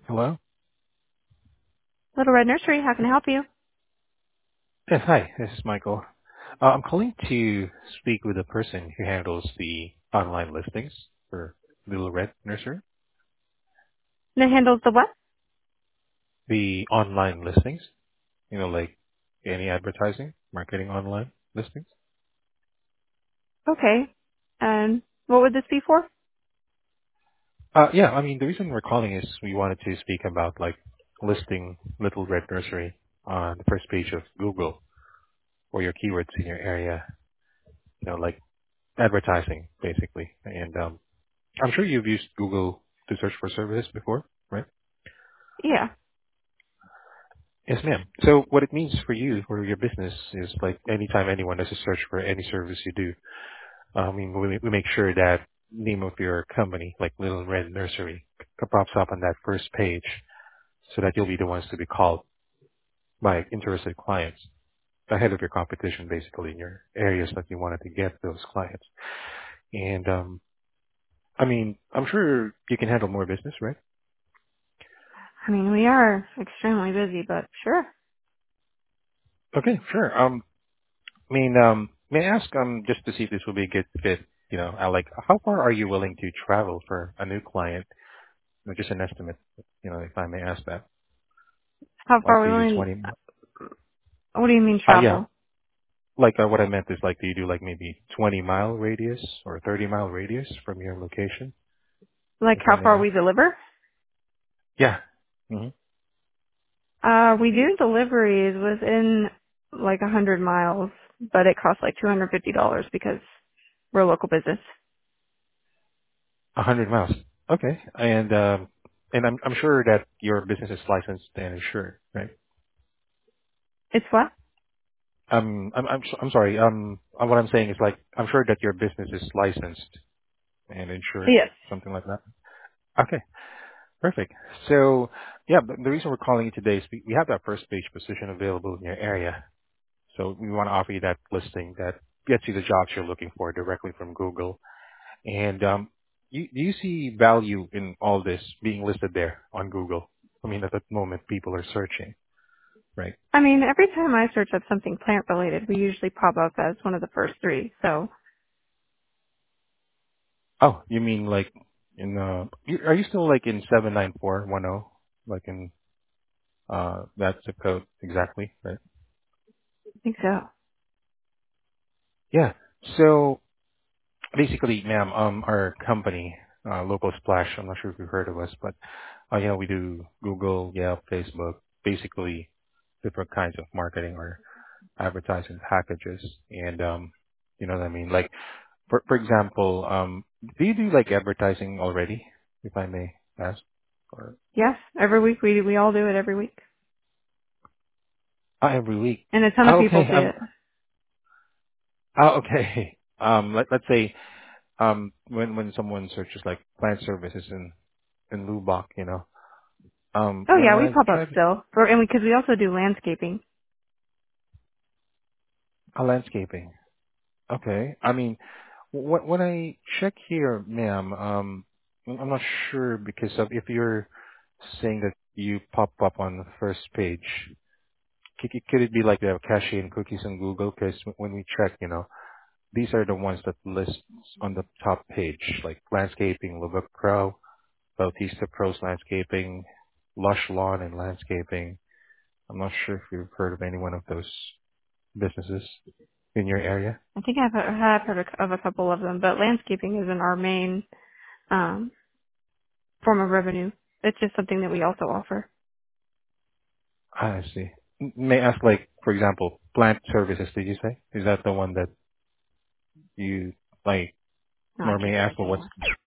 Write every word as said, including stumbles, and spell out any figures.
Hello? Little Red Nursery, how can I help you? Yes, hi. This is Michael. Uh, I'm calling to speak with the person who handles the online listings for Little Red Nursery. That handles the what? The online listings, you know, like any advertising, marketing online listings. Okay. And what would this be for? Uh, yeah, I mean, the reason we're calling is we wanted to speak about like listing Little Red Nursery on the first page of Google or your keywords in your area, you know, like advertising basically. And um, I'm sure you've used Google to search for services before, right? Yeah. Yes, ma'am. So what it means for you or your business is like anytime anyone does a search for any service you do, I mean, we, we make sure that name of your company, like Little Red Nursery, c- pops up on that first page so that you'll be the ones to be called by interested clients ahead of your competition, basically, in your areas that you wanted to get those clients. And, um, I mean, I'm sure you can handle more business, right? I mean, we are extremely busy, but sure. Okay, sure. Um, I mean, um, may I ask, um, just to see if this will be a good fit, you know, uh, like, how far are you willing to travel for a new client? You know, just an estimate, you know, if I may ask that. How Like, far are do we you do willing, twenty? mi- what do you mean Uh, yeah, travel? like, uh, what I meant is, like, do you do, like, maybe twenty mile radius or thirty mile radius from your location, Like if I how may far ask? we deliver? Yeah. hmm Uh, we do deliveries within like a hundred miles, but it costs like two hundred fifty dollars because we're a local business. A hundred miles. Okay. And, um, and I'm, I'm sure that your business is licensed and insured, right? It's what? Um, I'm, I'm, s- I'm sorry. Um, uh, what I'm saying is like, I'm sure that your business is licensed and insured, Yes. something like that. Okay, perfect. So, yeah, but the reason we're calling you today is we we have that first page position available in your area. So we want to offer you that listing that gets you the jobs you're looking for directly from Google. And um, you, do you see value in all this being listed there on Google? I mean, at that moment, people are searching, right? I mean, every time I search up something plant related, we usually pop up as one of the first three. So, Oh, you mean like in, uh, you, are you still like in seven nine four one zero? Like in, uh, that's the code exactly, right? I think so. Yeah. So basically, ma'am, um, our company, uh, Local Splash, I'm not sure if you've heard of us, but, uh, you know, we do Google, Yelp, Facebook, basically different kinds of marketing or advertising packages. And, um, you know what I mean? Like, for, for example, um, do you do like advertising already, if I may ask? Or, Yes, every week we we all do it every week, uh, every week. and a ton of Oh, people okay. see Um, it. oh, okay. Um, let, let's say, um, when, when someone searches like plant services in, in Lubbock, you know, um, Oh when, yeah, when we I pop up tried still, for, and because we, 'cause we also do landscaping. uh, landscaping. Okay. I mean, wh- when I check here, ma'am, um, I'm not sure because of if you're saying that you pop up on the first page, could it could it be like the cache and cookies on Google? Because when we check, you know, these are the ones that list on the top page, like landscaping, Lubbock Pro, Bautista Pros Landscaping, Lush Lawn and Landscaping. I'm not sure if you've heard of any one of those businesses in your area. I think I've, I have heard of of a couple of them, but landscaping isn't our main um, form of revenue. It's just something that we also offer. I see. M- May I ask, like, for example, plant services, did you say? Is that the one that you like, No, I or may can't I say ask, anything well, what's more.